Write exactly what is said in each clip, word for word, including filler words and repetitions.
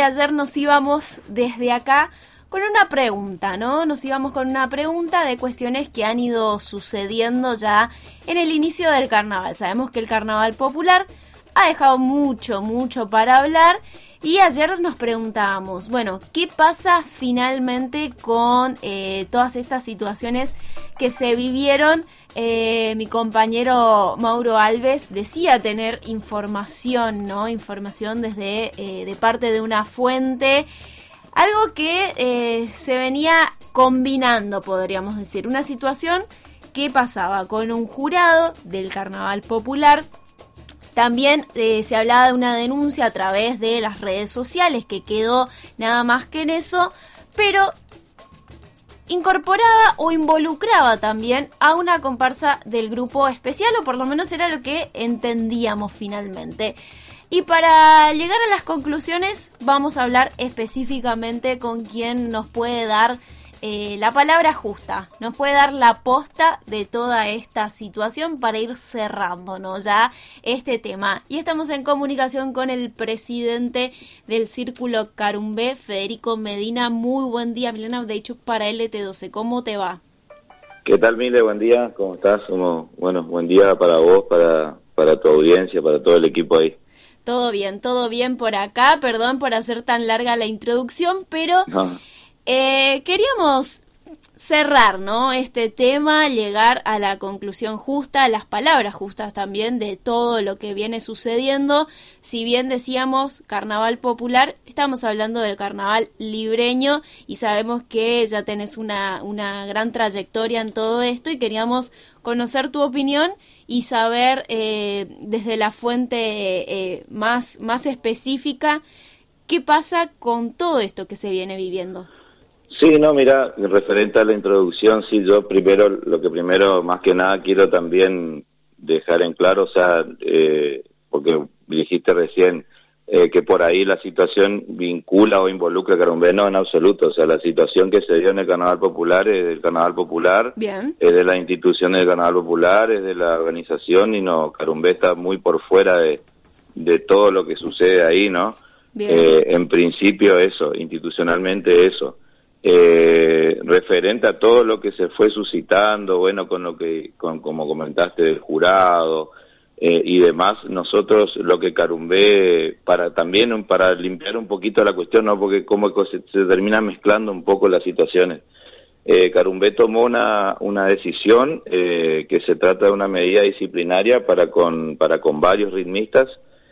ayer nos íbamos desde acá con una pregunta, ¿no? Nos íbamos con una pregunta de cuestiones que han ido sucediendo ya en el inicio del carnaval. Sabemos que el carnaval popular ha dejado mucho, mucho para hablar. Y ayer nos preguntábamos, bueno, ¿qué pasa finalmente con eh, todas estas situaciones que se vivieron? Eh, mi compañero Mauro Alves decía tener información, ¿no? Información desde eh, de parte de una fuente, algo que eh, se venía combinando, podríamos decir, una situación que pasaba con un jurado del Carnaval Popular. También eh, se hablaba de una denuncia a través de las redes sociales que quedó nada más que en eso, pero incorporaba o involucraba también a una comparsa del grupo especial, o por lo menos era lo que entendíamos finalmente. Y para llegar a las conclusiones vamos a hablar específicamente con quien nos puede dar Eh, la palabra justa, nos puede dar la posta de toda esta situación para ir cerrando, ¿no? Ya este tema. Y estamos en comunicación con el presidente del Círculo Carumbé, Federico Medina. Muy buen día, Milena Abdeichuk para L T doce. ¿Cómo te va? ¿Qué tal, Mile? Buen día, ¿cómo estás? Como, bueno, buen día para vos, para, para tu audiencia, para todo el equipo ahí. Todo bien, todo bien por acá. Perdón por hacer tan larga la introducción, pero... No. Eh, queríamos cerrar, ¿no? Este tema, llegar a la conclusión justa, a las palabras justas también de todo lo que viene sucediendo. Si bien decíamos carnaval popular, estamos hablando del carnaval libreño y sabemos que ya tenés una, una gran trayectoria en todo esto y queríamos conocer tu opinión y saber eh, desde la fuente eh, más, más específica qué pasa con todo esto que se viene viviendo. Sí, no, mira, referente a la introducción, sí, yo primero, lo que primero, más que nada, quiero también dejar en claro, o sea, eh, porque dijiste recién eh, que por ahí la situación vincula o involucra a Carumbé, no, en absoluto, o sea, la situación que se dio en el Carnaval Popular es del Carnaval Popular, Bien. Es de la institución del Carnaval Popular, es de la organización, y no, Carumbé está muy por fuera de, de todo lo que sucede ahí, ¿no? Bien. Eh, en principio eso, institucionalmente eso. Eh, referente a todo lo que se fue suscitando, bueno, con lo que, con, como comentaste, del jurado eh, y demás, nosotros lo que Carumbé, para también para limpiar un poquito la cuestión, ¿no? Porque como se, se termina mezclando un poco las situaciones. Eh, Carumbé tomó una, una decisión eh, que se trata de una medida disciplinaria para con, para con varios ritmistas,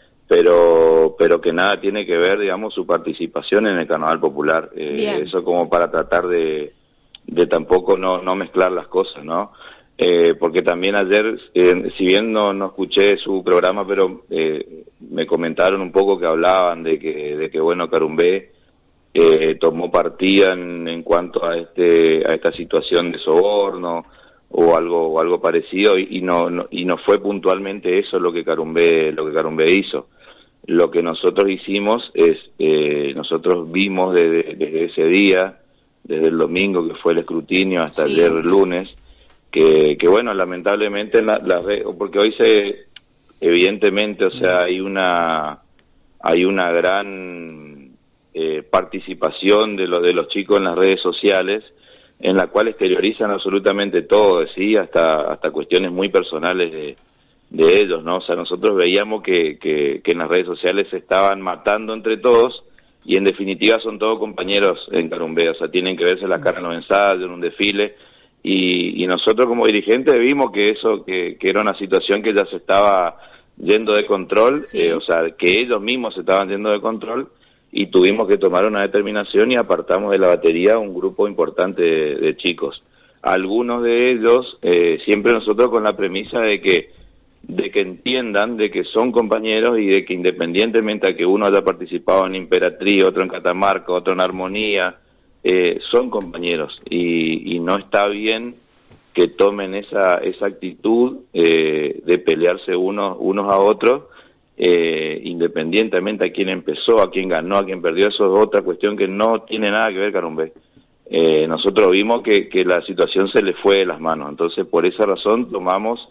pero pero que nada tiene que ver, digamos, su participación en el Carnaval Popular. Eh, eso como para tratar de, de tampoco no, no mezclar las cosas, ¿no? Eh, porque también ayer, eh, si bien no, no escuché su programa, pero eh, me comentaron un poco que hablaban de que, de que bueno, Carumbé eh, tomó partida en, en cuanto a este a esta situación de soborno o algo o algo parecido, y, y no, no y no fue puntualmente eso lo que Carumbé lo que Carumbé hizo. Lo que nosotros hicimos es, eh, nosotros vimos desde, desde ese día, desde el domingo que fue el escrutinio hasta sí. ayer lunes, que, que bueno, lamentablemente, la, la, porque hoy se, evidentemente, o sea, hay una, hay una gran eh, participación de, lo, de los chicos en las redes sociales, en la cual exteriorizan absolutamente todo, ¿sí? Hasta, hasta cuestiones muy personales de de ellos, ¿no? O sea, nosotros veíamos que, que, que en las redes sociales se estaban matando entre todos y en definitiva son todos compañeros en Carumbé, o sea, tienen que verse la cara en los ensayos, en un desfile, y, y nosotros como dirigentes vimos que eso, que, que era una situación que ya se estaba yendo de control, sí. eh, o sea, que ellos mismos se estaban yendo de control, y tuvimos que tomar una determinación y apartamos de la batería un grupo importante de, de chicos. Algunos de ellos, eh, siempre nosotros con la premisa de que de que entiendan de que son compañeros y de que independientemente a que uno haya participado en Imperatriz, otro en Catamarca, otro en Armonía, eh, son compañeros y, y no está bien que tomen esa esa actitud eh, de pelearse unos unos a otros, eh, independientemente a quién empezó, a quién ganó, a quién perdió. Eso es otra cuestión que no tiene nada que ver Carumbé. Eh, nosotros vimos que, que la situación se le fue de las manos, entonces por esa razón tomamos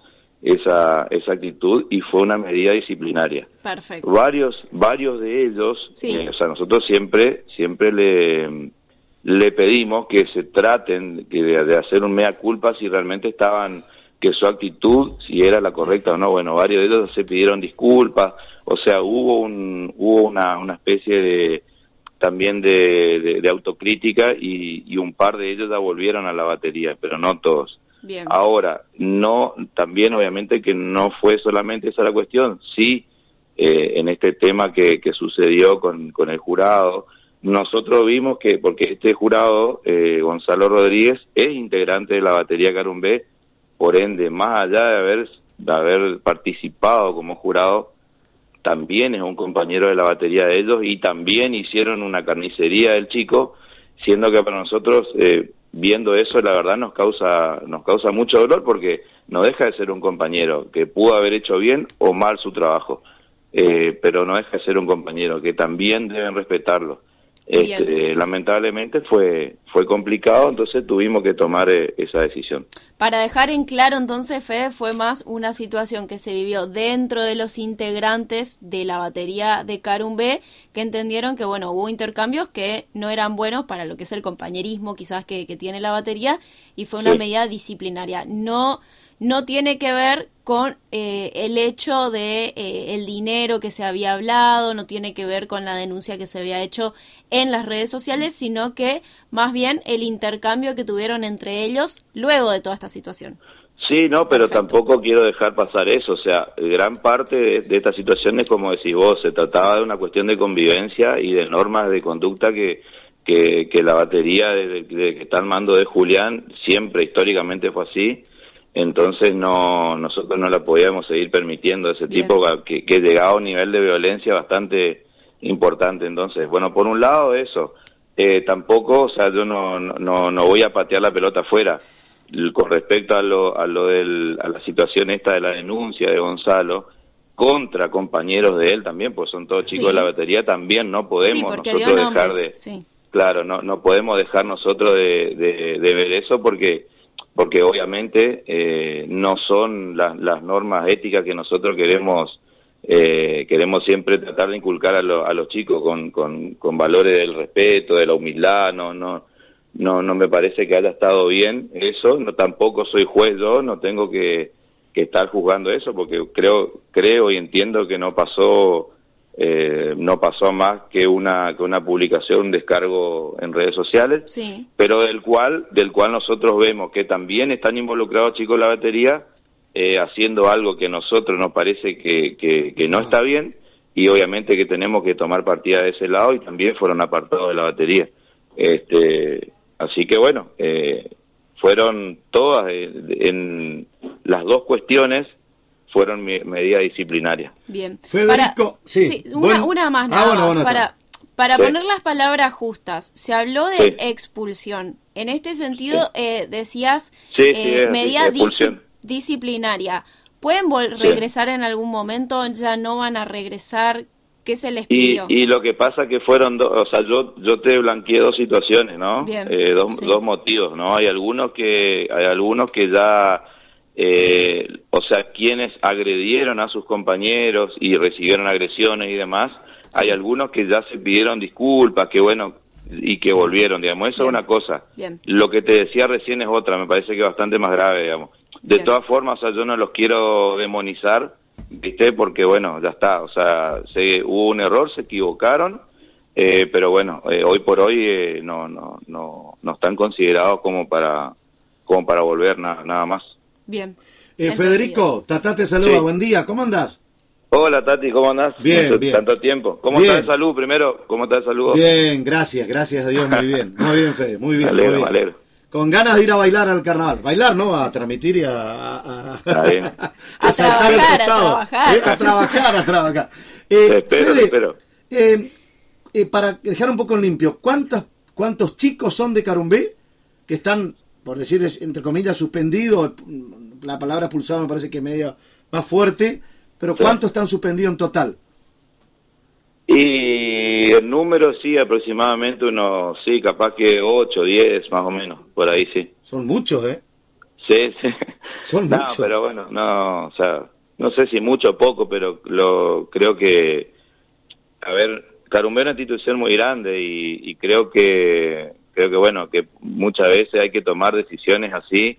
esa esa actitud y fue una medida disciplinaria. Perfecto. Varios varios de ellos, sí. eh, o sea, nosotros siempre siempre le le pedimos que se traten de, de hacer un mea culpa si realmente estaban, que su actitud si era la correcta o no. Bueno, varios de ellos se pidieron disculpas, o sea, hubo un hubo una una especie de también de, de, de autocrítica y, y un par de ellos ya volvieron a la batería, pero no todos. Bien. Ahora, no, también obviamente que no fue solamente esa la cuestión, sí, eh, en este tema que, que sucedió con, con el jurado, nosotros vimos que, porque este jurado, eh, Gonzalo Rodríguez, es integrante de la batería Carumbé, por ende, más allá de haber, de haber participado como jurado, también es un compañero de la batería de ellos y también hicieron una carnicería del chico, siendo que para nosotros... Eh, viendo eso, la verdad nos causa nos causa mucho dolor porque no deja de ser un compañero que pudo haber hecho bien o mal su trabajo, eh, pero no deja de ser un compañero que también deben respetarlo. Este, lamentablemente fue fue complicado, entonces tuvimos que tomar eh, esa decisión. Para dejar en claro, entonces, Fede, fue más una situación que se vivió dentro de los integrantes de la batería de Carumbé, que entendieron que, bueno, hubo intercambios que no eran buenos para lo que es el compañerismo quizás que, que tiene la batería, y fue una sí. medida disciplinaria. No... No tiene que ver con eh, el hecho de eh, el dinero que se había hablado, no tiene que ver con la denuncia que se había hecho en las redes sociales, sino que más bien el intercambio que tuvieron entre ellos luego de toda esta situación. Sí, no, pero Perfecto. Tampoco quiero dejar pasar eso, o sea, gran parte de, de esta situación es como decís vos, se trataba de una cuestión de convivencia y de normas de conducta que, que, que la batería de, de que está al mando de Julián siempre históricamente fue así. Entonces no nosotros no la podíamos seguir permitiendo ese Bien. tipo que, que llegaba a un nivel de violencia bastante importante. Entonces, bueno, por un lado eso, eh, tampoco, o sea, yo no, no no voy a patear la pelota afuera. Con respecto a lo a lo del a la situación esta de la denuncia de Gonzalo contra compañeros de él también, pues son todos chicos sí. de la batería, también no podemos sí, nosotros dejar nombres. de sí. claro, no no podemos dejar nosotros de, de, de ver eso porque porque obviamente eh, no son las, las normas éticas que nosotros queremos eh, queremos siempre tratar de inculcar a, lo, a los chicos con, con, con valores del respeto, de la humildad. No no no no me parece que haya estado bien eso. No, tampoco soy juez yo, no tengo que, que estar juzgando eso porque creo creo y entiendo que no pasó Eh, no pasó más que una que una publicación, un descargo en redes sociales, sí. pero del cual del cual nosotros vemos que también están involucrados chicos de la batería eh, haciendo algo que a nosotros nos parece que, que, que no está bien y obviamente que tenemos que tomar partida de ese lado y también fueron apartados de la batería. Este, así que bueno, eh, fueron todas eh, en las dos cuestiones fueron medidas disciplinarias. Bien. Federico, para, sí. sí una, bueno, una más nada ah, bueno, más. Bueno, para para sí. poner las palabras justas, se habló de sí. expulsión. En este sentido, sí. eh, decías sí, eh, sí, medida dis disciplinaria. ¿Pueden sí. regresar en algún momento? ¿Ya no van a regresar? ¿Qué se les pidió? Y, y lo que pasa que fueron dos, o sea, yo yo te blanqueé dos situaciones, ¿no? Bien. Eh, dos, sí. dos motivos, ¿no? Hay algunos que hay algunos que ya Eh, o sea, quienes agredieron a sus compañeros y recibieron agresiones y demás, sí. hay algunos que ya se pidieron disculpas, que bueno, y que volvieron, digamos, eso Bien. es una cosa. Bien. Lo que te decía recién es otra, me parece que bastante más grave, digamos. De Bien. todas formas, o sea, yo no los quiero demonizar, ¿viste? Porque bueno, ya está, o sea, se, hubo un error, se equivocaron, eh, pero bueno, eh, hoy por hoy eh, no, no, no, no están considerados como para, como para volver na, nada más. Bien. Eh, Federico, Tatá te saluda, sí. Buen día, ¿cómo andás? Hola Tati, ¿cómo andás? Bien, Mucho, bien. Tanto tiempo. ¿Cómo bien. está de salud primero? ¿Cómo está de salud? Bien, gracias, gracias a Dios, muy bien. Muy bien, Fede, muy bien. Me alegro, muy bien. me alegro. Con ganas de ir a bailar al carnaval. Bailar, ¿no? A transmitir y a... A, a, bien. a, a saltar trabajar, el costado. A trabajar, eh, a trabajar, a trabajar. Eh, te espero, Fede, te espero. Eh, eh, para dejar un poco en limpio, ¿cuántos, ¿cuántos chicos son de Carumbé que están, por decir entre comillas, suspendidos? La palabra expulsado me parece que es medio más fuerte, pero sí. ¿Cuántos están suspendidos en total? Y el número sí, aproximadamente unos, sí, capaz que ocho, diez, más o menos, por ahí sí. Son muchos, ¿eh? Sí, sí. Son No, muchos. pero bueno, no, o sea, no sé si mucho o poco, pero lo creo que, a ver, Carumbé es una institución muy grande y, y creo que, creo que bueno, que muchas veces hay que tomar decisiones así,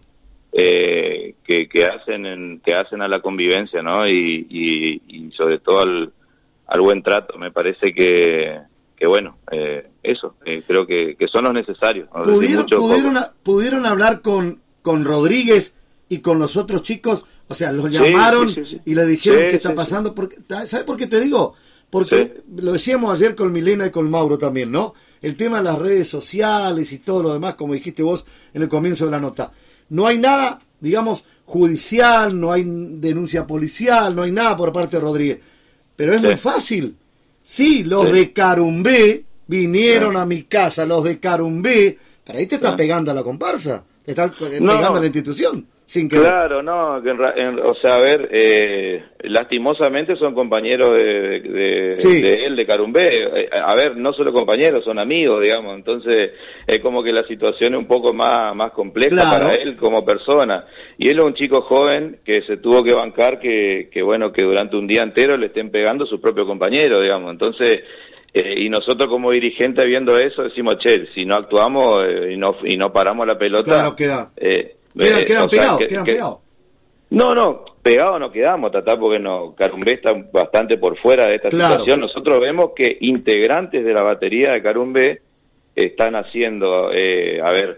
eh, que, que hacen en, que hacen a la convivencia, ¿no? Y, y, y sobre todo al, al buen trato. Me parece que, que bueno, eh, eso, eh, creo que, que son los necesarios. No sé si ¿Pudieron, mucho o poco. pudieron, ¿Pudieron hablar con, con Rodríguez y con los otros chicos? O sea, los llamaron sí, sí, sí. y le dijeron Sí, qué está sí, pasando. Sí. Porque, ¿sabes por qué te digo? Porque sí. Lo decíamos ayer con Milena y con Mauro también, ¿no? El tema de las redes sociales y todo lo demás, como dijiste vos en el comienzo de la nota. No hay nada, digamos, judicial, no hay denuncia policial, no hay nada por parte de Rodríguez. Pero es sí. muy fácil. Sí, los sí. de Carumbé vinieron sí. a mi casa, los de Carumbé, pero ahí te está sí. pegando a la comparsa, te está no, pegando a la institución. Sin que claro, no, que en, en, o sea, a ver, eh, lastimosamente son compañeros de, de, sí. de él, de Carumbé, a ver, no solo compañeros, son amigos, digamos, entonces es como que la situación es un poco más, más compleja claro. para él como persona, y él es un chico joven que se tuvo que bancar que, que bueno, que durante un día entero le estén pegando a sus propios compañeros, digamos, entonces... Eh, y nosotros como dirigentes viendo eso decimos, che, si no actuamos eh, y no y no paramos la pelota... Claro, queda. Eh, quedan eh, quedan pegados, que, quedan que, pegados. No, no, pegados no quedamos, Tatá, porque no, Carumbé está bastante por fuera de esta claro. situación. Nosotros vemos que integrantes de la batería de Carumbé están haciendo, eh, a ver,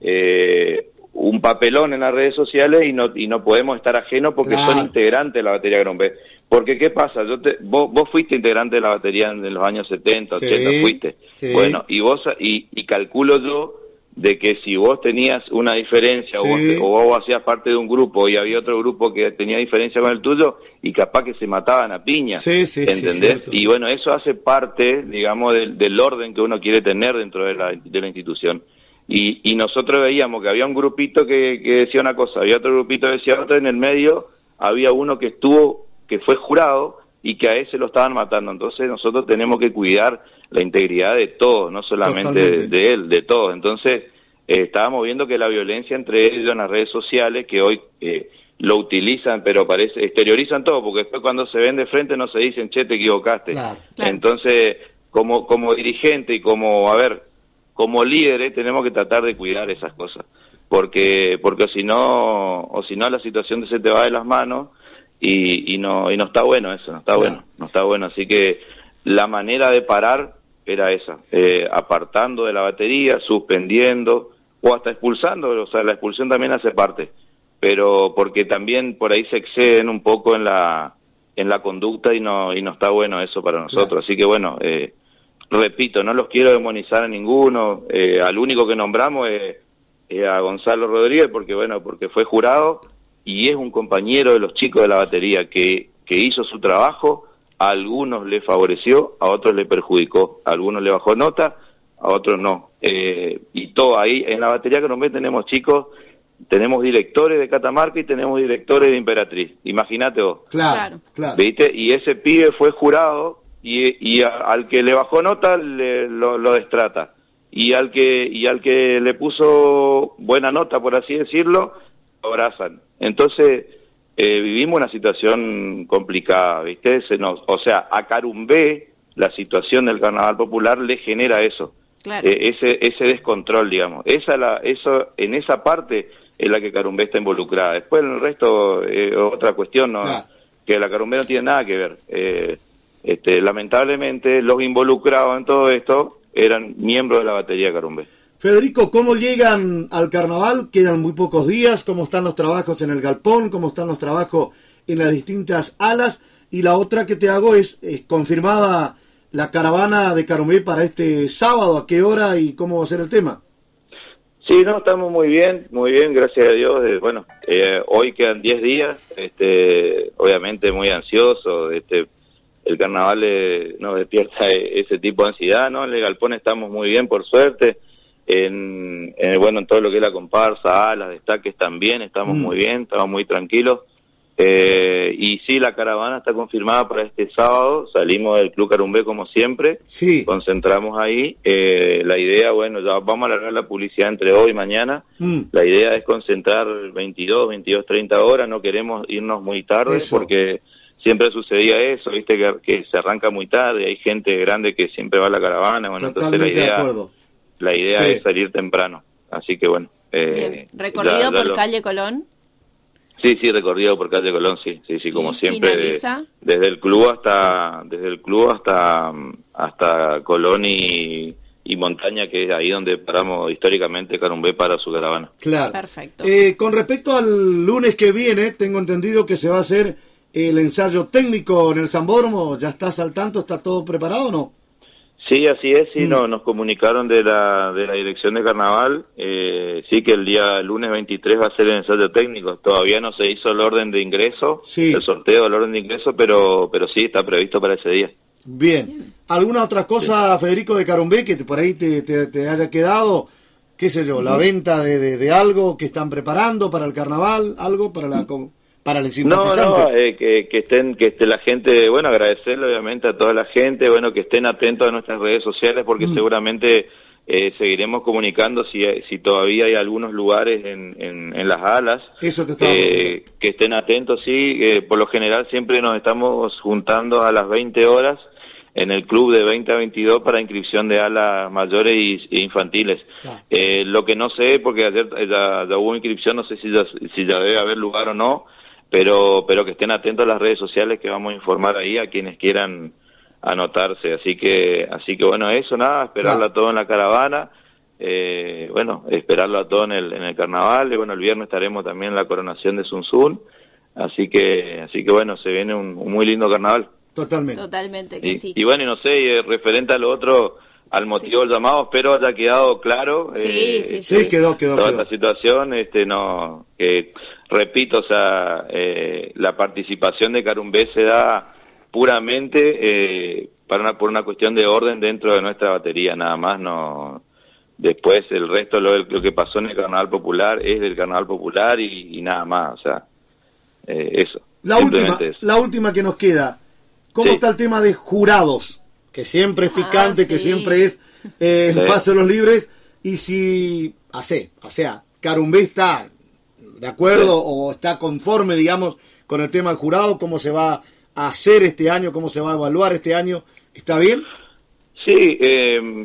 eh, un papelón en las redes sociales y no y no podemos estar ajenos porque claro. son integrantes de la batería de Carumbé. Porque, ¿qué pasa? Yo te, vos, vos fuiste integrante de la batería en los años setenta, sí, ochenta, fuiste. Sí. Bueno, y vos y, y calculo yo de que si vos tenías una diferencia sí. o, vos, o vos hacías parte de un grupo y había otro grupo que tenía diferencia con el tuyo y capaz que se mataban a piña, sí, sí, ¿entendés? Sí, y bueno, eso hace parte, digamos, del, del orden que uno quiere tener dentro de la, de la institución. Y, y nosotros veíamos que había un grupito que, que decía una cosa, había otro grupito que decía otra, en el medio había uno que estuvo, que fue jurado y que a ese lo estaban matando. Entonces nosotros tenemos que cuidar la integridad de todos, no solamente de, de él, de todos. Entonces eh, estábamos viendo que la violencia entre ellos en las redes sociales, que hoy eh, lo utilizan, pero parece exteriorizan todo, porque después cuando se ven de frente no se dicen, che, te equivocaste. Claro, claro. Entonces, como como dirigente y como, a ver, como líderes tenemos que tratar de cuidar esas cosas, porque porque si no, o si no la situación se te va de las manos. Y, y no y no está bueno eso, no está claro. bueno, no está bueno, así que la manera de parar era esa, eh, apartando de la batería, suspendiendo o hasta expulsando, o sea, la expulsión también hace parte, pero porque también por ahí se exceden un poco en la en la conducta y no y no está bueno eso para nosotros, claro. Así que bueno, eh, repito, no los quiero demonizar a ninguno, eh, al único que nombramos es eh, a Gonzalo Rodríguez, porque bueno, porque fue jurado y es un compañero de los chicos de la batería que, que hizo su trabajo, a algunos le favoreció, a otros le perjudicó, a algunos le bajó nota, a otros no. Eh, y todo ahí, en la batería Carumbé tenemos chicos, tenemos directores de Catamarca y tenemos directores de Imperatriz, imagínate vos. Claro, claro. ¿Viste? Y ese pibe fue jurado y, y a, al que le bajó nota le, lo, lo destrata. Y al que y al que le puso buena nota, por así decirlo, abrazan. Entonces, eh, vivimos una situación complicada, ¿viste? Se nos, o sea, a Carumbé, la situación del Carnaval Popular le genera eso, claro. eh, ese ese descontrol, digamos. Esa la, eso, en esa parte es la que Carumbé está involucrada. Después, en el resto, eh, otra cuestión, ¿no? Claro. Que la Carumbé no tiene nada que ver. Eh, este, lamentablemente, los involucrados en todo esto eran miembros de la batería Carumbé. Federico, ¿cómo llegan al carnaval? Quedan muy pocos días. ¿Cómo están los trabajos en el galpón? ¿Cómo están los trabajos en las distintas alas? Y la otra que te hago es, es confirmada la caravana de Carumbé para este sábado. ¿A qué hora y cómo va a ser el tema? Sí, no, estamos muy bien, muy bien, gracias a Dios. Eh, bueno, eh, hoy quedan diez días, este, obviamente muy ansioso. Este, el carnaval eh, nos despierta ese tipo de ansiedad, ¿no? En el galpón estamos muy bien, por suerte. En, en bueno, en todo lo que es la comparsa, alas, destaques también, estamos mm. muy bien, estamos muy tranquilos. Eh, y sí, la caravana está confirmada para este sábado. Salimos del Club Carumbé como siempre, sí. Concentramos ahí. Eh, la idea, bueno, ya vamos a alargar la publicidad entre hoy y mañana. Mm. La idea es concentrar veintidós, veintidós, treinta horas. No queremos irnos muy tarde eso. Porque siempre sucedía eso, viste, que, que se arranca muy tarde. Hay gente grande que siempre va a la caravana. Bueno, totalmente entonces la idea, de acuerdo. La idea sí. es salir temprano. Así que bueno. Eh, ¿Recorrido ya, ya por lo... calle Colón? Sí, sí, recorrido por calle Colón, sí, sí, sí, como siempre, de, desde el club hasta, desde el club hasta, hasta Colón y, y Montaña, que es ahí donde paramos históricamente Carumbé para su caravana. Claro. Perfecto. Eh, con respecto al lunes que viene, tengo entendido que se va a hacer el ensayo técnico en el Sambódromo. ¿Ya estás al tanto? ¿Está todo preparado o no? Sí, así es, sí, mm. no, nos comunicaron de la de la dirección de carnaval, eh, sí que el día lunes veintitrés va a ser el ensayo técnico. Todavía no se hizo el orden de ingreso, sí. el sorteo del orden de ingreso, pero pero sí está previsto para ese día. Bien. ¿Alguna otra cosa, sí. Federico, de Carumbé, que por ahí te, te, te haya quedado? ¿Qué sé yo? ¿La mm. venta de, de, de algo que están preparando para el carnaval? ¿Algo para la... Mm. para el simpatizante? No, no, eh, que, que estén, que esté la gente, bueno, agradecerle obviamente a toda la gente, bueno, que estén atentos a nuestras redes sociales porque mm. seguramente eh, seguiremos comunicando si, si todavía hay algunos lugares en, en, en las alas. Eso te estaba eh, que estén atentos, sí, eh, por lo general siempre nos estamos juntando a las veinte horas en el club de veinte a veintidós para inscripción de alas mayores y, y infantiles. Ah. Eh, lo que no sé, porque ayer ya, ya hubo inscripción, no sé si ya, si ya debe haber lugar o no, pero pero que estén atentos a las redes sociales que vamos a informar ahí a quienes quieran anotarse, así que así que bueno, eso, nada, esperarlo a todo en la caravana, eh, bueno, esperarlo a todo en el en el carnaval, y bueno, el viernes estaremos también en la coronación de Sun Sun, así que así que bueno, se viene un, un muy lindo carnaval. Totalmente. Totalmente que y, sí. Y bueno, y no sé, y referente a lo otro, al motivo sí. del llamado, espero haya quedado claro. Sí, eh, sí, sí. Sí, quedó, quedó. Toda quedó. esta situación, este, no, que repito, o sea, eh, la participación de Carumbé se da puramente eh, para una, por una cuestión de orden dentro de nuestra batería, nada más, no. Después el resto, lo, lo que pasó en el Carnaval Popular es del Carnaval Popular y, y nada más, o sea, eh, eso. La última, eso. la última que nos queda, ¿cómo sí. está el tema de jurados? Que siempre es picante, ah, sí. que siempre es eh, el sí. paso de los libres, y si, hace, o sea, Carumbé está de acuerdo sí. o está conforme, digamos, con el tema del jurado, cómo se va a hacer este año, cómo se va a evaluar este año, ¿está bien? Sí, eh,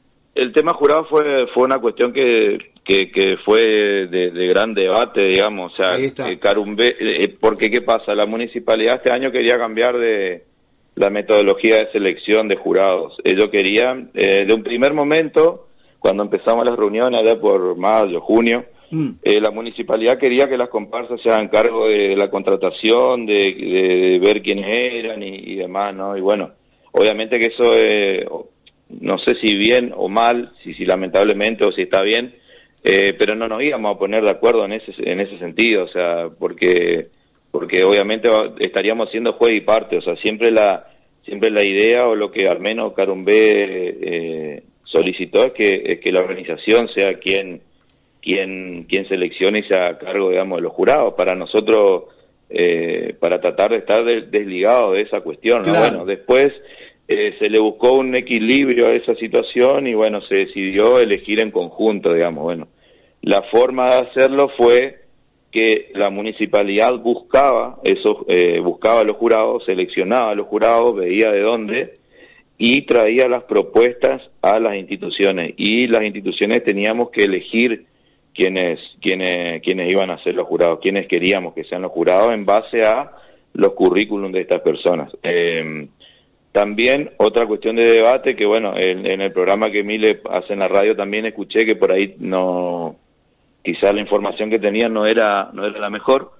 el tema jurado fue fue una cuestión que que, que fue de, de gran debate, digamos, o sea, eh, Carumbé, eh, porque ¿qué pasa? La municipalidad este año quería cambiar de la metodología de selección de jurados. Ellos querían, eh, de un primer momento, cuando empezamos las reuniones allá por mayo, junio, mm. eh, la municipalidad quería que las comparsas se hagan cargo de la contratación, de, de, de ver quiénes eran y, y demás, ¿no? Y bueno, obviamente que eso, eh, no sé si bien o mal, si, si lamentablemente o si está bien, eh, pero no nos íbamos a poner de acuerdo en ese en ese sentido, o sea, porque porque obviamente estaríamos siendo juez y parte, o sea, siempre la siempre la idea o lo que al menos Carumbé eh, solicitó es que es que la organización sea quien quien quien seleccione y se haga cargo, digamos, de los jurados, para nosotros eh, para tratar de estar de, desligado de esa cuestión, ¿no? Claro. Bueno, después eh, se le buscó un equilibrio a esa situación y bueno, se decidió elegir en conjunto, digamos. Bueno, la forma de hacerlo fue que la municipalidad buscaba esos, eh, buscaba a los jurados, seleccionaba a los jurados, veía de dónde y traía las propuestas a las instituciones, y las instituciones teníamos que elegir quiénes quiénes quiénes iban a ser los jurados, quiénes queríamos que sean los jurados en base a los currículum de estas personas. Eh, también otra cuestión de debate que bueno, en, en el programa que Mile hace en la radio también escuché que por ahí no, quizás la información que tenían no era no era la mejor,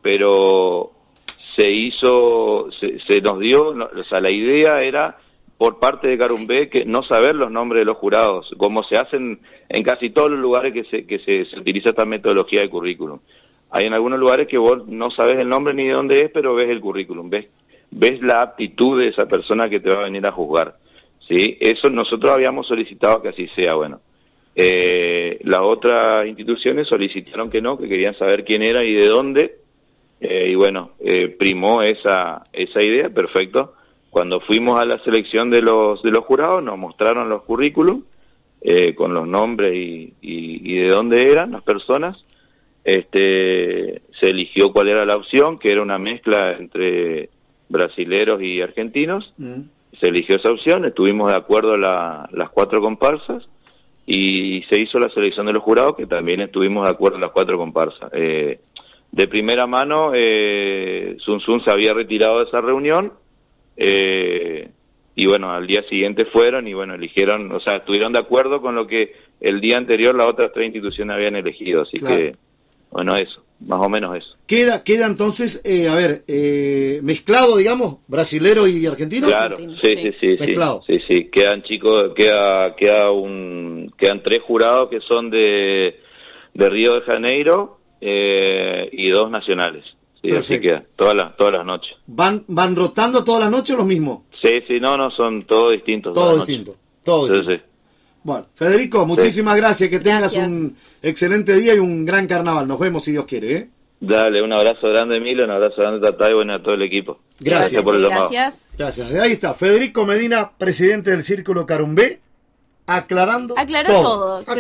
pero se hizo, se, se nos dio, no, o sea, la idea era por parte de Carumbé que no saber los nombres de los jurados, como se hacen en casi todos los lugares que se que se, se utiliza esta metodología de currículum. Hay en algunos lugares que vos no sabes el nombre ni de dónde es, pero ves el currículum, ves ves la aptitud de esa persona que te va a venir a juzgar, ¿sí? Eso nosotros habíamos solicitado que así sea, bueno. Eh, las otras instituciones solicitaron que no, que querían saber quién era y de dónde, eh, y bueno, eh, primó esa esa idea, perfecto. Cuando fuimos a la selección de los de los jurados, nos mostraron los currículum eh, con los nombres y, y, y de dónde eran las personas. Este, se eligió cuál era la opción, que era una mezcla entre brasileros y argentinos. Mm. Se eligió esa opción, estuvimos de acuerdo la, las cuatro comparsas y se hizo la selección de los jurados, que también estuvimos de acuerdo las cuatro comparsas. Eh, de primera mano, eh, Sun Sun se había retirado de esa reunión, eh, y bueno, al día siguiente fueron y bueno, eligieron, o sea, estuvieron de acuerdo con lo que el día anterior las otras tres instituciones habían elegido, así claro. que, bueno, eso, más o menos eso. Queda, queda entonces, eh, a ver, eh, mezclado, digamos, brasilero y argentino. Claro, sí, sí, sí, mezclado. sí, sí, sí, quedan chicos, queda, queda un, quedan tres jurados que son de, de Río de Janeiro eh, y dos nacionales. Sí, perfecto. Así queda, todas las, todas las noches. ¿Van, van rotando todas las noches los mismos? Sí, sí, no, no, son todos distintos. Todo distinto, todo distinto. Sí, sí. Bueno, Federico, muchísimas sí. gracias, que tengas gracias. un excelente día y un gran carnaval. Nos vemos si Dios quiere, ¿eh? Dale, un abrazo grande, Emilio, un abrazo grande, Tatá, y bueno, a todo el equipo. Gracias, gracias por el llamado. Gracias. Gracias. Ahí está, Federico Medina, presidente del Círculo Carumbé, aclarando Aclaró todo. todo.